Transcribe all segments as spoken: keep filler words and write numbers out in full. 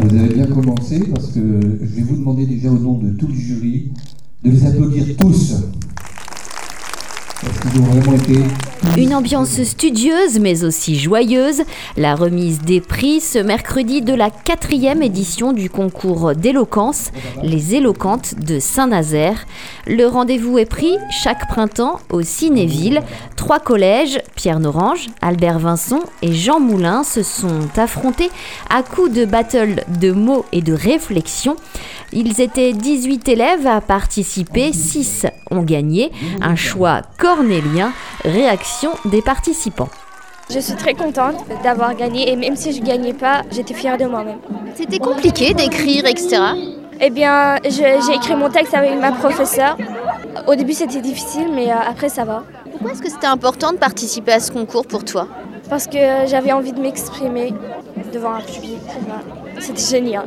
vous avez bien commencé parce que je vais vous demander déjà au nom de tout le jury de les applaudir tous. Parce qu'ils ont vraiment été... Une ambiance studieuse mais aussi joyeuse. La remise des prix ce mercredi de la quatrième édition du concours d'éloquence, les Éloquentes de Saint-Nazaire. Le rendez-vous est pris chaque printemps au Cinéville. Trois collèges, Pierre Norange, Albert Vincent et Jean Moulin, se sont affrontés à coups de battle de mots et de réflexion. Ils étaient dix-huit élèves à participer, six ont gagné. Un choix cornélien, réaction des participants. Je suis très contente d'avoir gagné et même si je ne gagnais pas, j'étais fière de moi-même. C'était compliqué d'écrire, et cetera. Eh bien, je, j'ai écrit mon texte avec ma professeure. Au début, c'était difficile, mais après, ça va. Pourquoi est-ce que c'était important de participer à ce concours pour toi ? Parce que j'avais envie de m'exprimer devant un public. C'était génial.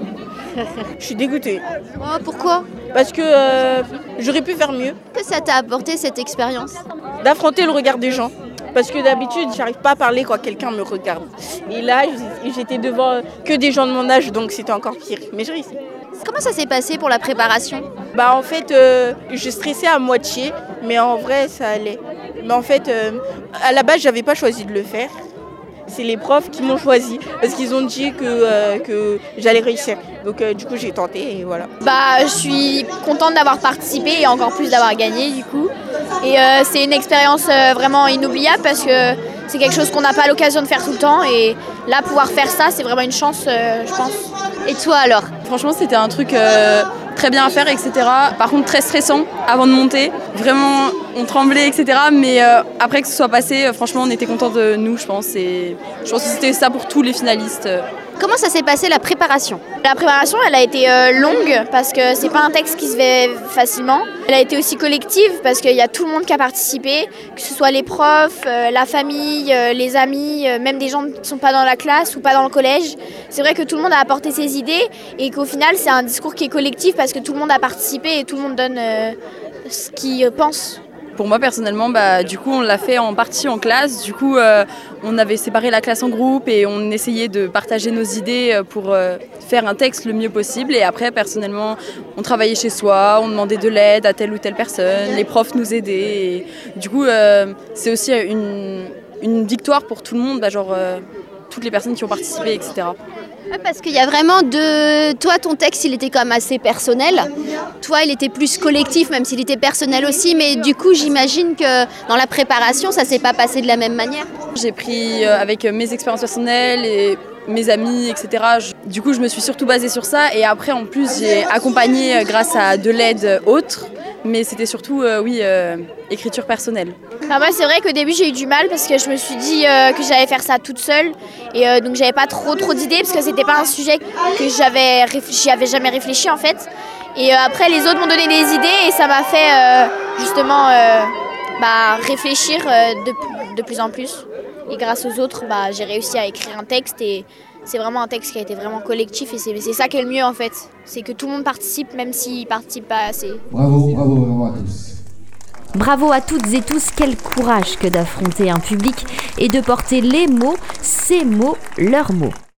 Je suis dégoûtée. Oh, pourquoi ? Parce que euh, j'aurais pu faire mieux. Que ça t'a apporté cette expérience ? D'affronter le regard des gens. Parce que d'habitude, j'arrive pas à parler quand quelqu'un me regarde. Et là, j'étais devant que des gens de mon âge, donc c'était encore pire. Mais j'ai réussi. Comment ça s'est passé pour la préparation ? Bah en fait, euh, je stressais à moitié, mais en vrai, ça allait. Mais en fait, euh, à la base, j'avais pas choisi de le faire. C'est les profs qui m'ont choisi parce qu'ils ont dit que, euh, que j'allais réussir. Donc euh, du coup j'ai tenté et voilà. Bah, je suis contente d'avoir participé et encore plus d'avoir gagné du coup. Et euh, c'est une expérience euh, vraiment inoubliable parce que c'est quelque chose qu'on n'a pas l'occasion de faire tout le temps. Et là, pouvoir faire ça, c'est vraiment une chance, euh, je pense. Et toi alors ? Franchement, c'était un truc euh, très bien à faire, et cetera. Par contre, très stressant avant de monter. Vraiment, on tremblait, et cetera. Mais euh, après que ce soit passé, euh, franchement, on était contents de nous, je pense. Et je pense que c'était ça pour tous les finalistes. Comment ça s'est passé la préparation ? La préparation, elle a été euh, longue parce que c'est pas un texte qui se fait facilement. Elle a été aussi collective parce qu'il y a tout le monde qui a participé, que ce soit les profs, euh, la famille, euh, les amis, euh, même des gens qui ne sont pas dans la classe ou pas dans le collège. C'est vrai que tout le monde a apporté ses idées et qu'au final, c'est un discours qui est collectif parce que tout le monde a participé et tout le monde donne euh, ce qu'il pense. Pour moi personnellement, bah, du coup on l'a fait en partie en classe, du coup euh, on avait séparé la classe en groupes et on essayait de partager nos idées pour euh, faire un texte le mieux possible. Et après personnellement on travaillait chez soi, on demandait de l'aide à telle ou telle personne, les profs nous aidaient. Et, du coup euh, c'est aussi une, une victoire pour tout le monde, bah, genre euh, toutes les personnes qui ont participé, et cetera. Parce qu'il y a vraiment de... Toi, ton texte, il était quand même assez personnel. Toi, il était plus collectif, même s'il était personnel aussi. Mais du coup, j'imagine que dans la préparation, ça ne s'est pas passé de la même manière. J'ai pris avec mes expériences personnelles et mes amis, et cetera. Du coup, je me suis surtout basée sur ça. Et après, en plus, j'ai accompagné grâce à de l'aide autre. Mais c'était surtout, euh, oui, euh, écriture personnelle. Enfin, moi, c'est vrai qu'au début, j'ai eu du mal parce que je me suis dit euh, que j'allais faire ça toute seule. Et euh, donc, j'avais pas trop, trop d'idées parce que c'était pas un sujet que j'avais, j'y avais jamais réfléchi, en fait. Et euh, après, les autres m'ont donné des idées et ça m'a fait, euh, justement, euh, bah, réfléchir euh, de, de plus en plus. Et grâce aux autres, bah, j'ai réussi à écrire un texte et c'est vraiment un texte qui a été vraiment collectif et c'est, c'est ça qui est le mieux en fait. C'est que tout le monde participe même s'il ne participe pas assez. Bravo, bravo, bravo à tous. Bravo à toutes et tous, quel courage que d'affronter un public et de porter les mots, ces mots, leurs mots.